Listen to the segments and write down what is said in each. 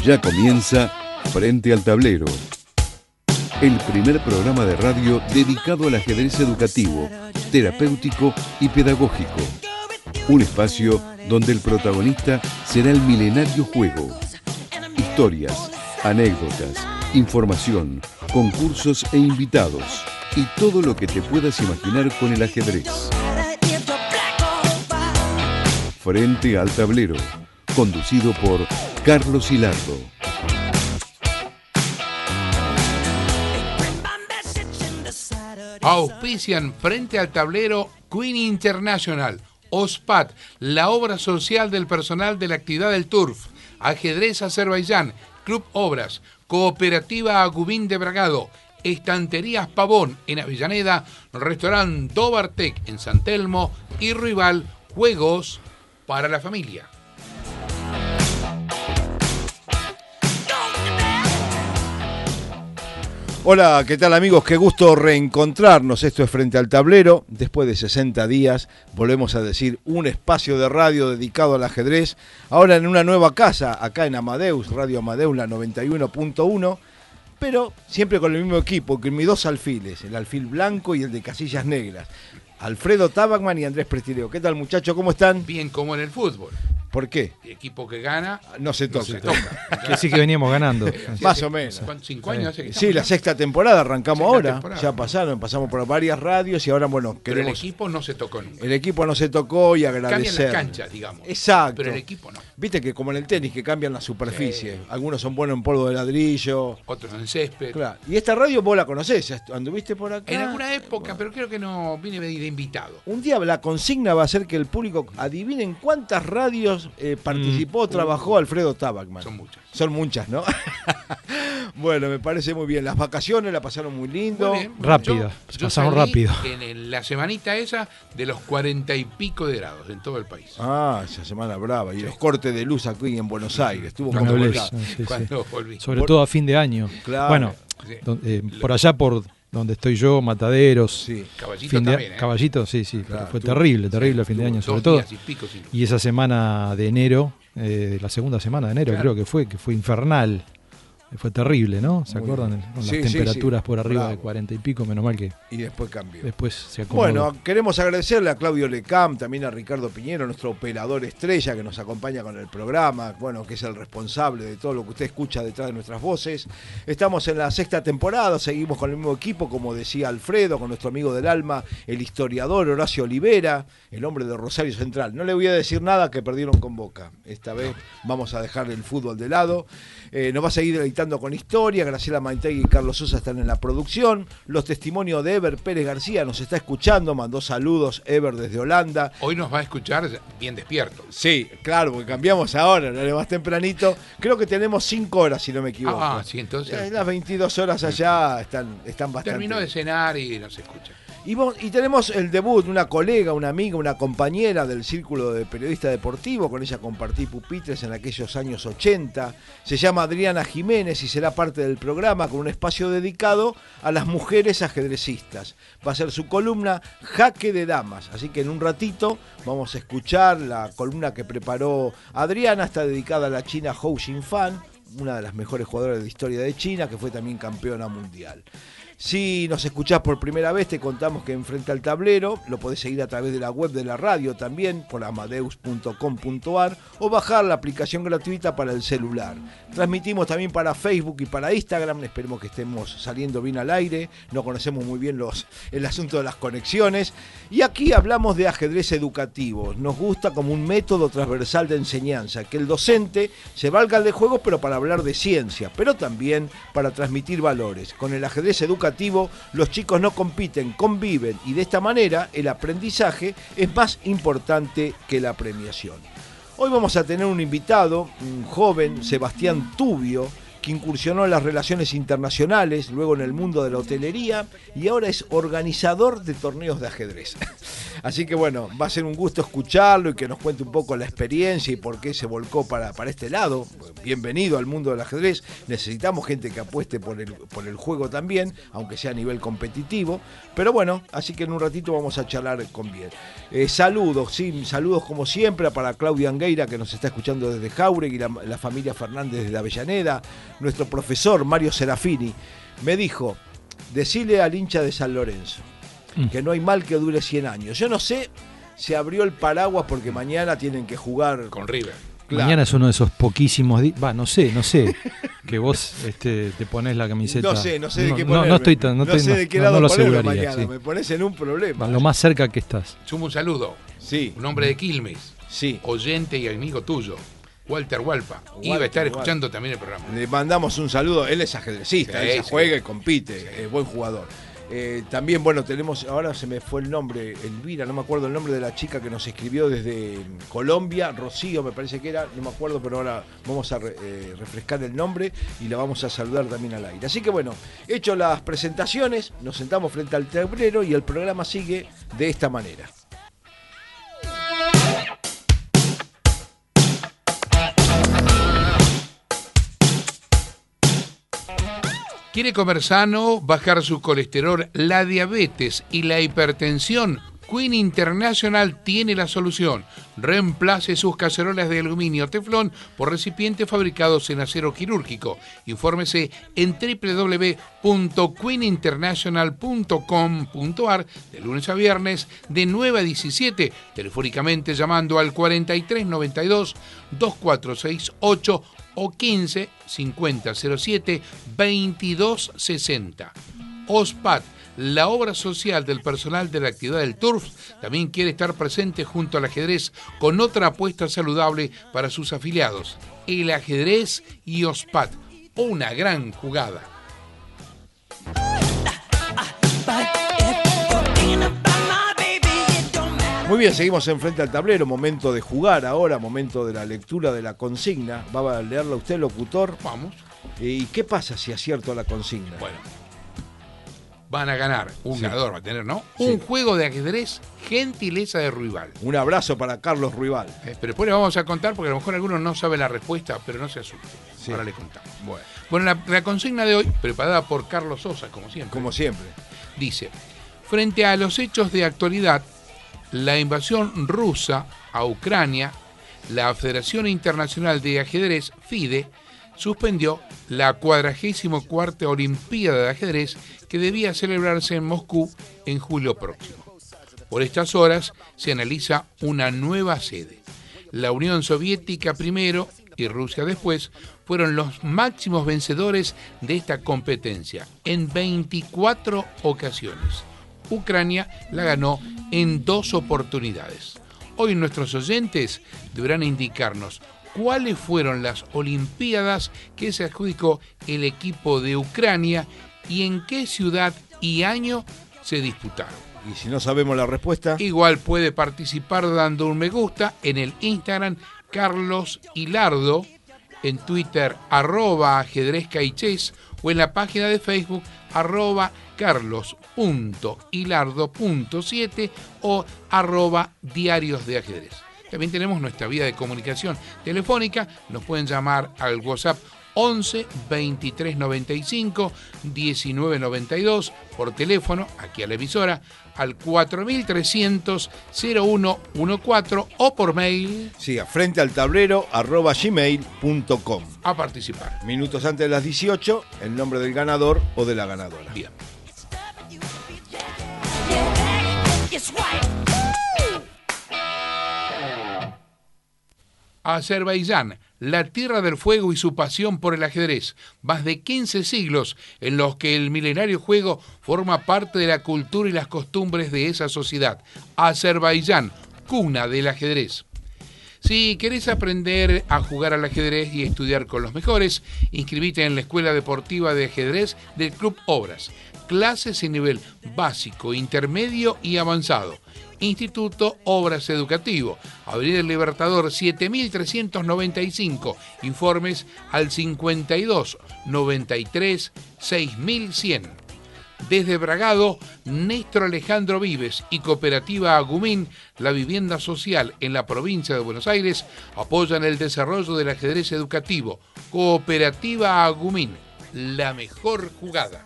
Ya comienza Frente al Tablero, el primer programa de radio dedicado al ajedrez educativo, terapéutico y pedagógico. Un espacio donde el protagonista será el milenario juego. Historias, anécdotas, información, concursos e invitados. Y todo lo que te puedas imaginar con el ajedrez. Frente al Tablero, conducido por Carlos Hilardo. Auspician Frente al Tablero Queen International, OSPAT, la obra social del personal de la actividad del Turf, Ajedrez Azerbaiyán, Club Obras, Cooperativa Agubín de Bragado, Estanterías Pavón en Avellaneda, Restaurant Dobartec en San Telmo y Rival Juegos para la Familia. Hola, ¿qué tal amigos? Qué gusto reencontrarnos. Esto es Frente al Tablero. Después de 60 días, volvemos a decir un espacio de radio dedicado al ajedrez. Ahora en una nueva casa, acá en Amadeus, Radio Amadeus, la 91.1. Pero siempre con el mismo equipo, con mis dos alfiles, el alfil blanco y el de casillas negras. Alfredo Tabacman y Andrés Prestileo. ¿Qué tal, muchachos? ¿Cómo están? Bien, como en el fútbol. ¿Por qué? El equipo que gana no se toca. Que sí que veníamos ganando. Más o menos. ¿5 años hace que Sí, la sexta temporada, arrancamos ahora. Temporada. Ya pasamos por varias radios y ahora, bueno, Pero el queremos... equipo no se tocó nunca. El equipo no se tocó y Cambian agradecer. las canchas, digamos. Exacto. Pero el equipo no. Viste que como en el tenis, que cambian la superficie. Sí. Algunos son buenos en polvo de ladrillo. Otros en césped. Claro. Y esta radio vos la conocés, ¿anduviste por acá? En alguna época, pero creo que no vine de invitado. Un día la consigna va a ser que el público adivinen cuántas radios participó, trabajó Alfredo Tabacman. Son muchas. Son muchas, ¿no? Bueno, me parece muy bien. Las vacaciones la pasaron muy lindo. Muy bien. Rápido, pasamos salí rápido. En la semanita esa de los 40 y pico de grados en todo el país. Ah, esa semana brava. Y los cortes de luz aquí en Buenos Aires. Estuvo Ni complicado. hables. Sí, Cuando volví. Sobre todo a fin de año. Claro. Bueno, Sí. por allá por donde estoy yo, Mataderos. Sí. Caballito Fin de, también, ¿eh? caballito, sí, sí. Claro, Fue tuvo- terrible a fin de Tuvo año, 2 sobre todo. días y pico sin luz. Y esa semana de enero, la segunda semana de enero, Claro. creo que fue infernal. Fue terrible, ¿no? ¿Se Muy acuerdan? bien. Con Sí, las sí, temperaturas sí. por arriba Bravo. de 40 y pico, menos mal que Y después cambió. después se acomodó. Bueno, queremos agradecerle a Claudio Lecam, también a Ricardo Piñero, nuestro operador estrella que nos acompaña con el programa, bueno, que es el responsable de todo lo que usted escucha detrás de nuestras voces. Estamos en la sexta temporada, seguimos con el mismo equipo, como decía Alfredo, con nuestro amigo del alma, el historiador Horacio Olivera, el hombre de Rosario Central. No le voy a decir nada que perdieron con Boca. Esta vez vamos a dejar el fútbol de lado. Nos va a seguir editando con historia. Graciela Maintegui y Carlos Sosa están en la producción. Los testimonios de Ever Pérez García nos está escuchando. Mandó saludos Ever desde Holanda. Hoy nos va a escuchar bien despierto. Sí, claro, porque cambiamos ahora, no más tempranito. Creo que tenemos 5 horas, si no me equivoco. Ah, sí, entonces Las 22 horas allá están bastante. terminó de cenar y nos escucha. Y tenemos el debut, una colega, una amiga, una compañera del círculo de periodista deportivo. Con ella compartí pupitres en aquellos años 80. Se llama Adriana Jiménez y será parte del programa con un espacio dedicado a las mujeres ajedrecistas. Va a ser su columna Jaque de Damas. Así que en un ratito vamos a escuchar la columna que preparó Adriana. Está dedicada a la china Hou Xinfan, una de las mejores jugadoras de la historia de China, que fue también campeona mundial. Si nos escuchás por primera vez, te contamos que en Frente al Tablero lo podés seguir a través de la web de la radio también, por amadeus.com.ar, o bajar la aplicación gratuita para el celular. Transmitimos también para Facebook y para Instagram, esperemos que estemos saliendo bien al aire, no conocemos muy bien el asunto de las conexiones, y aquí hablamos de ajedrez educativo. Nos gusta como un método transversal de enseñanza, que el docente se valga de juegos, pero para hablar de ciencia, pero también para transmitir valores. Con el ajedrez educativo, los chicos no compiten, conviven, y de esta manera el aprendizaje es más importante que la premiación. Hoy vamos a tener un invitado, un joven, Sebastián Tubio, que incursionó en las relaciones internacionales, luego en el mundo de la hotelería y ahora es organizador de torneos de ajedrez. Así que bueno, va a ser un gusto escucharlo y que nos cuente un poco la experiencia y por qué se volcó para este lado. Bienvenido al mundo del ajedrez. Necesitamos gente que apueste por el juego también, aunque sea a nivel competitivo. Pero bueno, así que en un ratito vamos a charlar con bien. Saludos como siempre para Claudia Angueira, que nos está escuchando desde Jauregui, y la familia Fernández desde Avellaneda. Nuestro profesor Mario Serafini me dijo, decile al hincha de San Lorenzo que no hay mal que dure 100 años. Yo no sé, se abrió el paraguas porque mañana tienen que jugar con River. Claro. Mañana es uno de esos poquísimos días. No sé, que vos te pones la camiseta. No sé de qué ponerme. No sé de qué lado lo ponerme aseguraría. mañana. Sí. Me pones en un problema. Lo más cerca que estás. Sumo un saludo. Sí. Un hombre de Quilmes. Sí. Oyente y amigo tuyo. Walter Walpa. Iba a estar escuchando también el programa. Le mandamos un saludo. Él es ajedrecista, él juega y compite. Sí. Es buen jugador. También, bueno, tenemos, ahora se me fue el nombre, Elvira, no me acuerdo el nombre de la chica que nos escribió desde Colombia, Rocío me parece que era, no me acuerdo, pero ahora vamos a refrescar el nombre y la vamos a saludar también al aire. Así que bueno, hecho las presentaciones, nos sentamos frente al tablero y el programa sigue de esta manera. ¿Quiere comer sano, bajar su colesterol, la diabetes y la hipertensión? Queen International tiene la solución. Reemplace sus cacerolas de aluminio teflón por recipientes fabricados en acero quirúrgico. Infórmese en www.queeninternational.com.ar de lunes a viernes de 9 a 17, telefónicamente llamando al 4392 2468 o 15 50 07 22 60. OSPAT, la obra social del personal de la actividad del TURF, también quiere estar presente junto al ajedrez con otra apuesta saludable para sus afiliados. El ajedrez y OSPAT, una gran jugada. Muy bien, seguimos enfrente al tablero, momento de jugar ahora, momento de la lectura de la consigna. ¿Va a leerla usted, locutor? Vamos. ¿Y qué pasa si acierto la consigna? Bueno, van a ganar, ganador va a tener, ¿no? Sí. Un juego de ajedrez, gentileza de Ruibal. Un abrazo para Carlos Ruibal. Pero después le vamos a contar porque a lo mejor algunos no saben la respuesta, pero no se asusten. Sí. Ahora le contamos. Bueno, la consigna de hoy, preparada por Carlos Sosa, como siempre. Como siempre. Dice, frente a los hechos de actualidad, la invasión rusa a Ucrania, la Federación Internacional de Ajedrez, FIDE, suspendió la 44ª Olimpiada de Ajedrez que debía celebrarse en Moscú en julio próximo. Por estas horas se analiza una nueva sede. La Unión Soviética primero y Rusia después fueron los máximos vencedores de esta competencia en 24 ocasiones. Ucrania la ganó en 2 oportunidades. Hoy nuestros oyentes deberán indicarnos cuáles fueron las Olimpiadas que se adjudicó el equipo de Ucrania y en qué ciudad y año se disputaron. Y si no sabemos la respuesta, igual puede participar dando un me gusta en el Instagram Carlos Hilardo, en Twitter @ajedrezcaichés o en la página de Facebook @carlos.hilardo.7 o @diarios de ajedrez. También tenemos nuestra vía de comunicación telefónica, nos pueden llamar al WhatsApp 11 23 95 19 92, por teléfono, aquí a la emisora, al 4300 0114 o por mail. Sí, a frente al tablero @gmail.com. A participar. Minutos antes de las 18, el nombre del ganador o de la ganadora. Bien. Azerbaiyán, la tierra del fuego y su pasión por el ajedrez. Más de 15 siglos en los que el milenario juego forma parte de la cultura y las costumbres de esa sociedad. Azerbaiyán, cuna del ajedrez. Si querés aprender a jugar al ajedrez y estudiar con los mejores, inscribite en la Escuela Deportiva de Ajedrez del Club Obras. clases en nivel básico, intermedio y avanzado. Instituto Obras Educativo, Avenida El Libertador 7395. Informes al 52 93 6100. Desde Bragado, Néstor Alejandro Vives y Cooperativa Agumín, la vivienda social en la provincia de Buenos Aires, apoyan el desarrollo del ajedrez educativo. Cooperativa Agumín, la mejor jugada.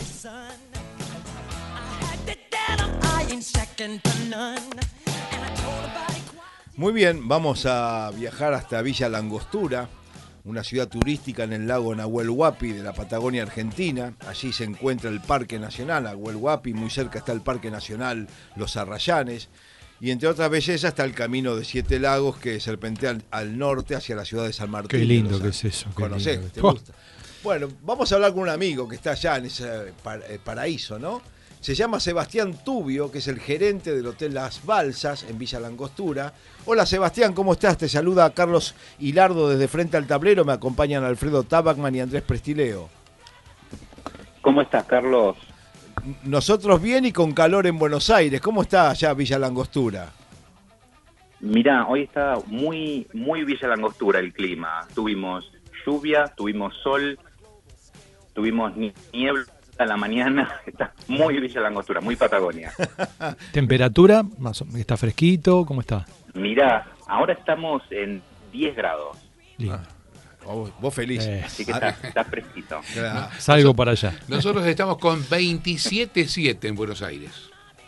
Muy bien, vamos a viajar hasta Villa Langostura, una ciudad turística en el lago Nahuel Huapi de la Patagonia Argentina. Allí se encuentra el Parque Nacional Nahuel Huapi, muy cerca está el Parque Nacional Los Arrayanes, y entre otras bellezas está el Camino de Siete Lagos que serpentea al norte hacia la ciudad de San Martín. Qué lindo que es eso. ¿Conocés? ¿Te gusta? Bueno, vamos a hablar con un amigo que está allá en ese paraíso, ¿no? Se llama Sebastián Tubio, que es el gerente del Hotel Las Balsas en Villa Langostura. Hola Sebastián, ¿cómo estás? Te saluda Carlos Hilardo desde Frente al Tablero. Me acompañan Alfredo Tabacman y Andrés Prestileo. ¿Cómo estás, Carlos? Nosotros bien y con calor en Buenos Aires. ¿Cómo está allá Villa Langostura? Mirá, hoy está muy Villa Langostura el clima. Tuvimos lluvia, tuvimos sol, tuvimos niebla a la mañana. Está muy Villa Langostura, muy Patagonia. ¿Temperatura? ¿Está fresquito? ¿Cómo está? Mirá, ahora estamos en 10 grados. Lindo. Vos feliz. Así que está fresquito. Claro. Salgo para allá. Nosotros estamos con 27.7 en Buenos Aires.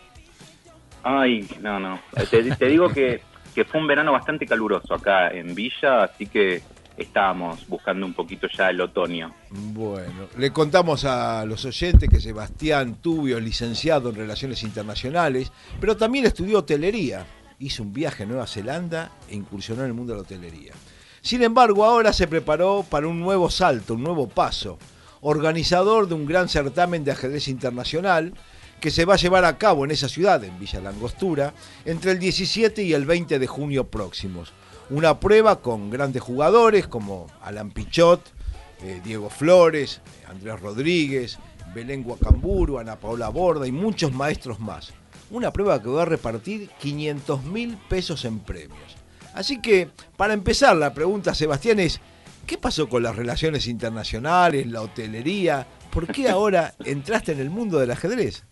Ay, no. Te digo que fue un verano bastante caluroso acá en Villa, así que estábamos buscando un poquito ya el otoño. Bueno, le contamos a los oyentes que Sebastián Tubio es licenciado en Relaciones Internacionales, pero también estudió hotelería. Hizo un viaje a Nueva Zelanda e incursionó en el mundo de la hotelería. Sin embargo, ahora se preparó para un nuevo salto, un nuevo paso. Organizador de un gran certamen de ajedrez internacional que se va a llevar a cabo en esa ciudad, en Villa Langostura, entre el 17 y el 20 de junio próximos. Una prueba con grandes jugadores como Alan Pichot, Diego Flores, Andrés Rodríguez, Belén Guacamburu, Ana Paola Borda y muchos maestros más. Una prueba que va a repartir 500.000 pesos en premios. Así que, para empezar, la pregunta, Sebastián, es ¿qué pasó con las relaciones internacionales, la hotelería? ¿Por qué ahora entraste en el mundo del ajedrez?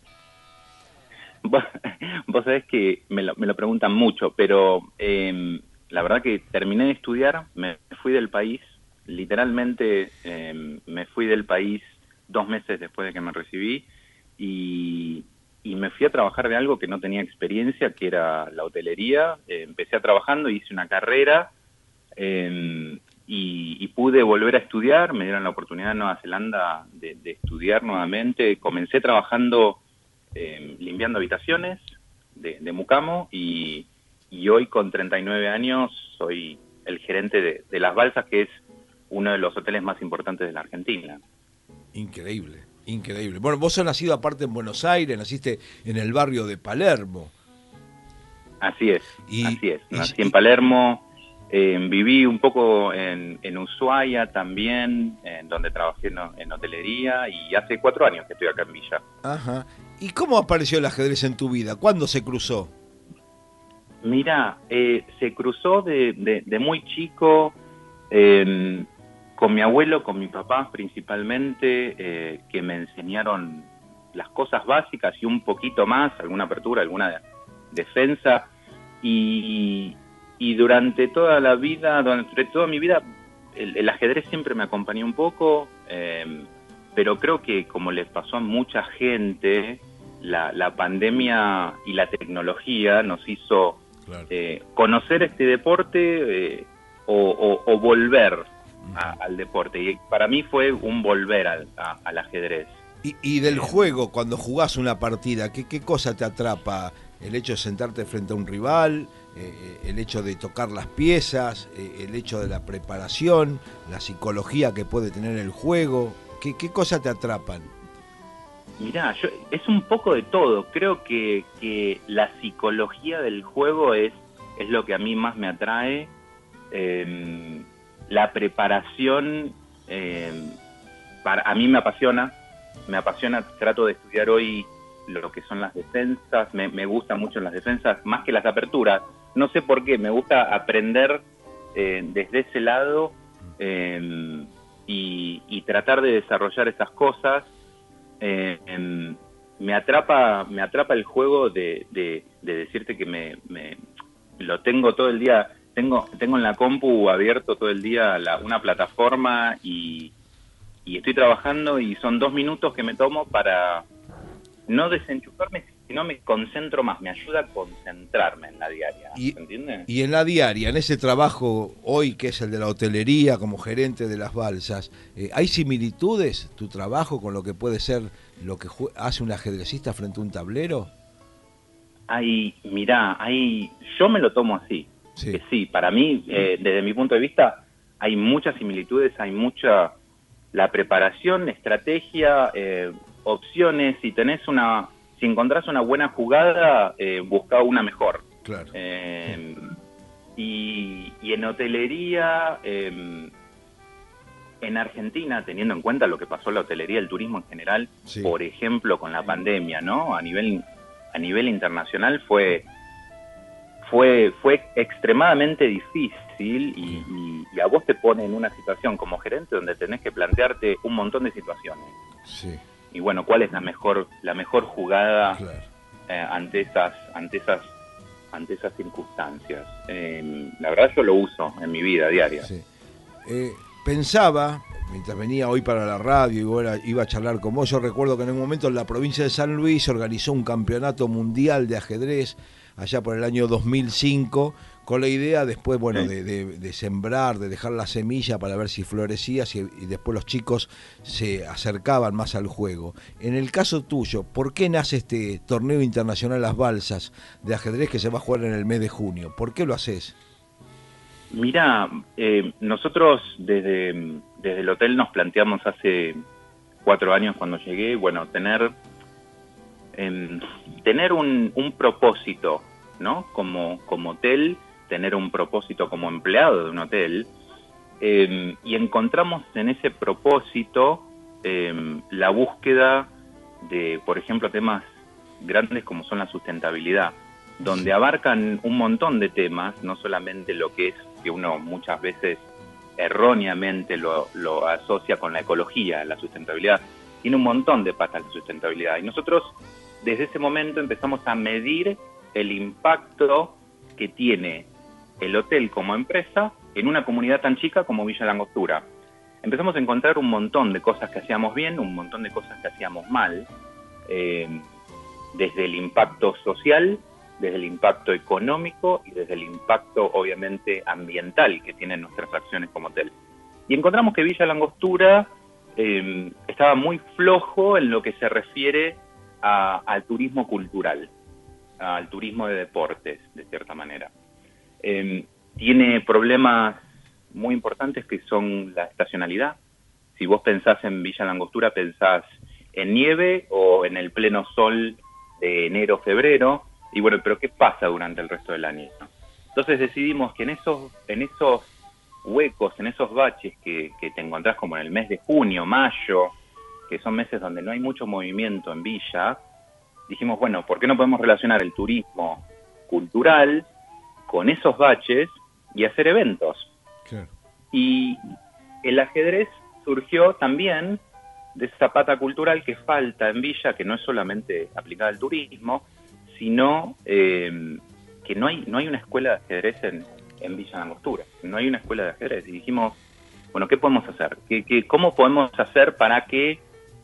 Vos sabés que me lo preguntan mucho, pero la verdad que terminé de estudiar, me fui del país, literalmente me fui del país 2 meses después de que me recibí y me fui a trabajar de algo que no tenía experiencia, que era la hotelería. Empecé trabajando, hice una carrera y pude volver a estudiar. Me dieron la oportunidad en Nueva Zelanda de estudiar nuevamente. Comencé trabajando limpiando habitaciones de mucamo y hoy con 39 años soy el gerente de Las Balsas, que es uno de los hoteles más importantes de la Argentina. Increíble. Bueno, vos sos nacido aparte en Buenos Aires, naciste en el barrio de Palermo. Así es. Nací en Palermo, viví un poco en Ushuaia también, donde trabajé en hotelería, y hace 4 años que estoy acá en Villa. Ajá. ¿Y cómo apareció el ajedrez en tu vida? ¿Cuándo se cruzó? Mira, se cruzó de muy chico, con mi abuelo, con mi papá principalmente, que me enseñaron las cosas básicas y un poquito más, alguna apertura, alguna defensa, y durante toda mi vida, el ajedrez siempre me acompañó un poco, pero creo que como les pasó a mucha gente, la pandemia y la tecnología nos hizo conocer este deporte o volver al deporte, y para mí fue un volver al ajedrez. Y del juego, cuando jugás una partida, ¿qué cosa te atrapa? ¿El hecho de sentarte frente a un rival? ¿El hecho de tocar las piezas? ¿El hecho de la preparación? ¿La psicología que puede tener el juego? ¿Qué cosas te atrapan? Mirá, es un poco de todo. Creo que la psicología del juego es lo que a mí más me atrae. La preparación a mí me apasiona. me apasiona, trato de estudiar hoy lo que son las defensas, me gustan mucho las defensas, más que las aperturas. No sé por qué, me gusta aprender desde ese lado y tratar de desarrollar esas cosas. Me atrapa el juego de decirte que me lo tengo todo el día, tengo en la compu abierto todo el día una plataforma y estoy trabajando y son 2 minutos que me tomo para no desenchufarme, sino me concentro más, me ayuda a concentrarme en la diaria, ¿entiendes? Y en la diaria, en ese trabajo hoy que es el de la hotelería como gerente de las balsas, ¿hay similitudes tu trabajo con lo que puede ser lo que hace un ajedrecista frente a un tablero? Yo me lo tomo así. Sí. Sí, para mí, desde mi punto de vista, hay muchas similitudes, hay mucha la preparación, estrategia, opciones. Si encontrás una buena jugada, busca una mejor. Claro. Y en hotelería, en Argentina, teniendo en cuenta lo que pasó en la hotelería, el turismo en general, sí, por ejemplo, con la pandemia, ¿no? A nivel internacional fue extremadamente difícil y a vos te pone en una situación como gerente donde tenés que plantearte un montón de situaciones. Sí. Y bueno, ¿cuál es la mejor jugada? Claro. Ante esas circunstancias? La verdad yo lo uso en mi vida diaria. Sí. Pensaba, mientras venía hoy para la radio y iba a charlar con vos, yo recuerdo que en un momento en la provincia de San Luis se organizó un campeonato mundial de ajedrez allá por el año 2005, con la idea después, bueno, Sí. de sembrar, de dejar la semilla para ver si florecía y después los chicos se acercaban más al juego. En el caso tuyo, ¿por qué nace este torneo internacional Las Balsas de ajedrez que se va a jugar en el mes de junio? ¿Por qué lo haces? Mira, nosotros desde el hotel nos planteamos hace 4 años cuando llegué, bueno, tener un propósito, ¿no? Como hotel, tener un propósito como empleado de un hotel, y encontramos en ese propósito la búsqueda de, por ejemplo, temas grandes como son la sustentabilidad, donde abarcan un montón de temas, no solamente lo que es que uno muchas veces erróneamente lo asocia con la ecología, la sustentabilidad. Tiene un montón de patas la sustentabilidad. Y nosotros desde ese momento empezamos a medir el impacto que tiene el hotel como empresa en una comunidad tan chica como Villa La Angostura. Empezamos a encontrar un montón de cosas que hacíamos bien, un montón de cosas que hacíamos mal, desde el impacto social, desde el impacto económico y desde el impacto obviamente ambiental que tienen nuestras acciones como hotel. Y encontramos que Villa La Angostura estaba muy flojo en lo que se refiere al turismo cultural, al turismo de deportes, de cierta manera. Tiene problemas muy importantes que son la estacionalidad. Si vos pensás en Villa La Angostura, pensás en nieve o en el pleno sol de enero, febrero, y bueno, pero ¿qué pasa durante el resto del año? Entonces decidimos que en esos huecos, en esos baches que te encontrás como en el mes de junio, mayo, que son meses donde no hay mucho movimiento en Villa, dijimos, bueno, ¿por qué no podemos relacionar el turismo cultural con esos baches y hacer eventos? Claro. Y el ajedrez surgió también de esa pata cultural que falta en Villa, que no es solamente aplicada al turismo, sino que no hay una escuela de ajedrez en Villa La Angostura, no hay una escuela de ajedrez. Y dijimos, bueno, ¿qué podemos hacer? ¿Cómo podemos hacer para que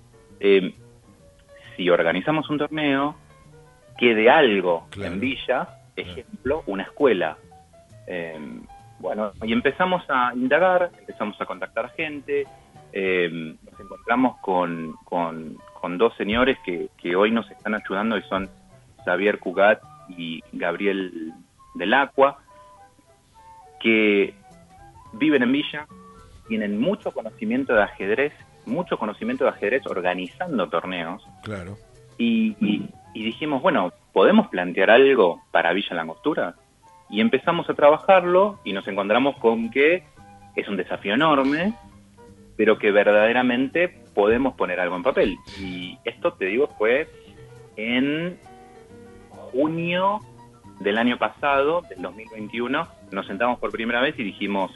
si organizamos un torneo, quede algo Claro. en Villa, ejemplo, una escuela? Bueno, y empezamos a indagar, empezamos a contactar a gente, nos encontramos con 2 señores que hoy nos están ayudando y son Xavier Cugat y Gabriel del Acua, que viven en Villa, tienen mucho conocimiento de ajedrez organizando torneos. Claro. Y dijimos, bueno, ¿podemos plantear algo para Villa La Angostura? Y empezamos a trabajarlo y nos encontramos con que es un desafío enorme, pero que verdaderamente podemos poner algo en papel. Y esto, te digo, fue en junio del año pasado, del 2021, nos sentamos por primera vez y dijimos,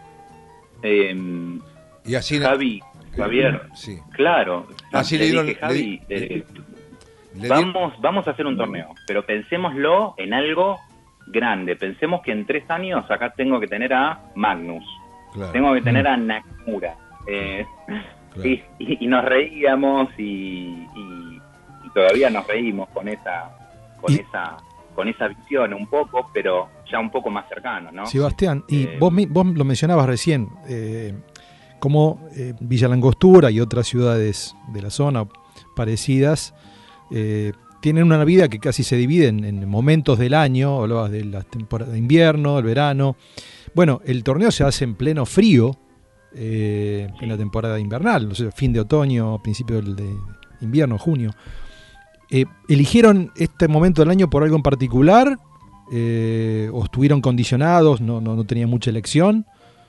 y así Javier, sí. Claro, así le le dieron, dije, Javi, le vamos a hacer un torneo, pero pensémoslo en algo grande. Pensemos que en 3 años acá tengo que tener a Magnus, claro, tengo que tener a Nakamura, claro. y nos reíamos y todavía nos reímos con esa visión un poco, pero ya un poco más cercano, ¿no? Sebastián, y vos lo mencionabas recién, como Villa Langostura y otras ciudades de la zona parecidas tienen una vida que casi se divide en momentos del año. Hablabas de la temporada de invierno, el verano. Bueno, el torneo se hace en pleno frío, en la temporada invernal, o sea, fin de otoño, principio de invierno, junio. ¿Eligieron este momento del año por algo en particular? ¿O estuvieron condicionados? ¿No tenían mucha elección?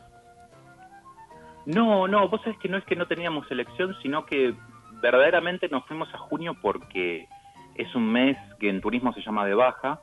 No, vos sabés que no es que no teníamos elección, sino que verdaderamente nos fuimos a junio porque es un mes que en turismo se llama de baja.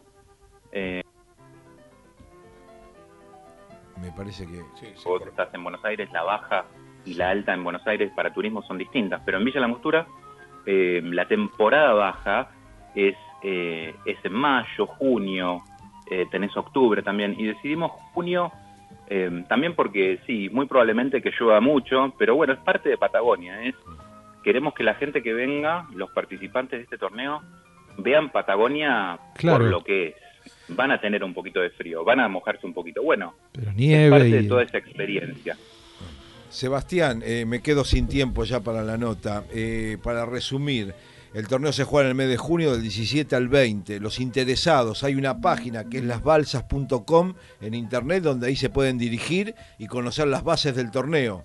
Me parece que... Vos estás en Buenos Aires, la baja y la alta en Buenos Aires para turismo son distintas, pero en Villa Langostura la temporada baja es en mayo, junio, tenés octubre también, y decidimos junio también porque sí, muy probablemente que llueva mucho, pero bueno, es parte de Patagonia, queremos que la gente que venga, los participantes de este torneo, vean Patagonia claro, por lo que es. Van a tener un poquito de frío, van a mojarse un poquito, bueno, pero nieve es parte de toda esa experiencia. Sebastián, me quedo sin tiempo ya para la nota. Para resumir, el torneo se juega en el mes de junio del 17 al 20. Los interesados, hay una página que es lasbalsas.com en internet donde ahí se pueden dirigir y conocer las bases del torneo.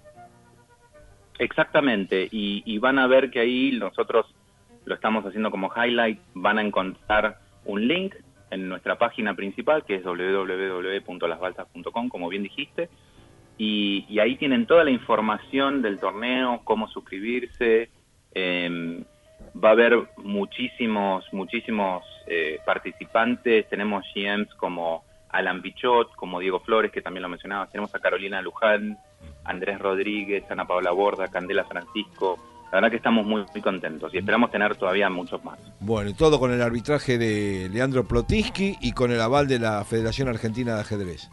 Exactamente, y van a ver que ahí nosotros lo estamos haciendo como highlight, van a encontrar un link en nuestra página principal que es www.lasbalsas.com, como bien dijiste, y ahí tienen toda la información del torneo, cómo suscribirse. Va a haber muchísimos participantes. Tenemos GMs como Alan Pichot, como Diego Flores, que también lo mencionaba. Tenemos a Carolina Luján, Andrés Rodríguez, Ana Paula Borda, Candela Francisco. La verdad que estamos muy contentos y esperamos tener todavía muchos más. Bueno, y todo con el arbitraje de Leandro Plotinsky y con el aval de la Federación Argentina de Ajedrez,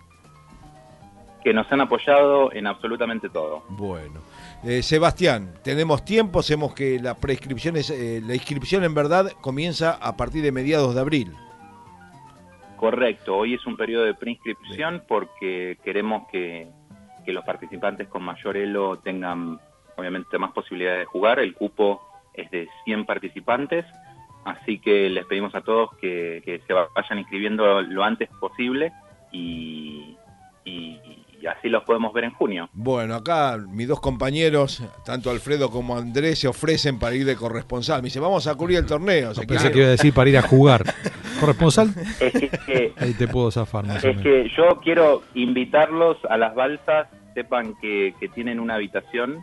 Que nos han apoyado en absolutamente todo. Bueno, Sebastián, tenemos tiempo, sabemos que la prescripción la inscripción en verdad comienza a partir de mediados de abril. Correcto, hoy es un periodo de preinscripción porque queremos que los participantes con mayor elo tengan obviamente más posibilidades de jugar. El cupo es de 100 participantes, así que les pedimos a todos que se vayan inscribiendo lo antes posible y así los podemos ver en junio. Bueno, acá mis dos compañeros, tanto Alfredo como Andrés, se ofrecen para ir de corresponsal. Me dice, vamos a cubrir el torneo. No, pensé que iba a decir para ir a jugar. ¿Corresponsal? Es que, ahí te puedo zafar más. Es que yo quiero invitarlos a las balsas, sepan que tienen una habitación.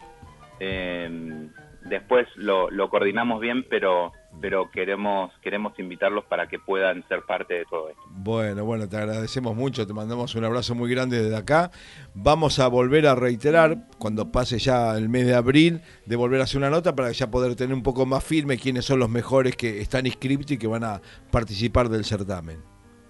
Después lo coordinamos bien, pero queremos invitarlos para que puedan ser parte de todo esto. Bueno, te agradecemos mucho, te mandamos un abrazo muy grande desde acá. Vamos a volver a reiterar, cuando pase ya el mes de abril, de volver a hacer una nota para ya poder tener un poco más firme quiénes son los mejores que están inscritos y que van a participar del certamen.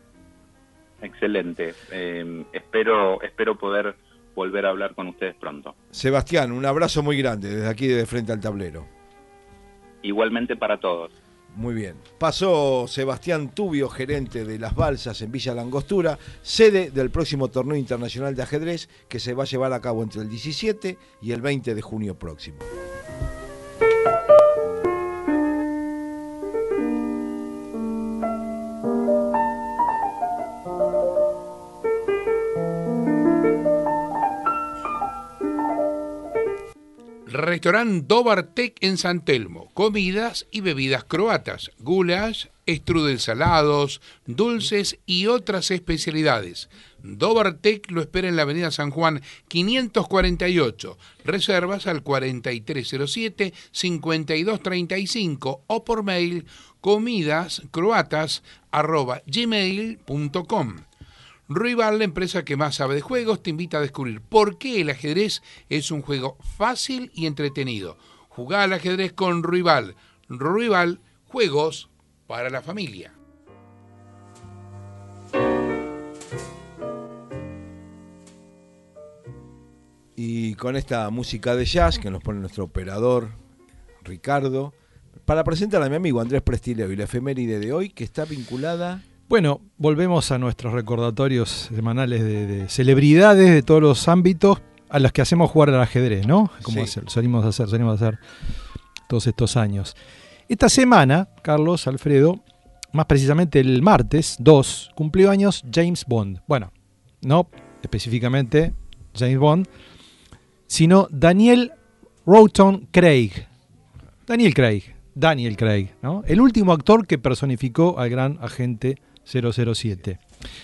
Excelente. Espero poder volver a hablar con ustedes pronto. Sebastián, un abrazo muy grande desde aquí, desde frente al tablero. Igualmente para todos. Muy bien. Pasó Sebastián Tubio, gerente de Las Balsas en Villa Langostura, sede del próximo torneo internacional de ajedrez que se va a llevar a cabo entre el 17 y el 20 de junio próximo. Restaurante Dobartek en San Telmo. Comidas y bebidas croatas, goulash, strudel salados, dulces y otras especialidades. Dobartek lo espera en la avenida San Juan 548. Reservas al 4307-5235 o por mail comidascroatas@gmail.com. Ruibal, la empresa que más sabe de juegos, te invita a descubrir por qué el ajedrez es un juego fácil y entretenido. Jugá al ajedrez con Ruibal. Ruibal, juegos para la familia. Y con esta música de jazz que nos pone nuestro operador Ricardo, para presentar a mi amigo Andrés Prestileo y la efeméride de hoy, que está vinculada... Bueno, volvemos a nuestros recordatorios semanales de celebridades de todos los ámbitos a los que hacemos jugar al ajedrez, ¿no? Como Sí. solimos hacer todos estos años. Esta semana, Carlos, Alfredo, más precisamente el martes 2, cumplió años James Bond. Bueno, no específicamente James Bond, sino Daniel Roughton Craig. Daniel Craig, ¿no? El último actor que personificó al gran agente 007.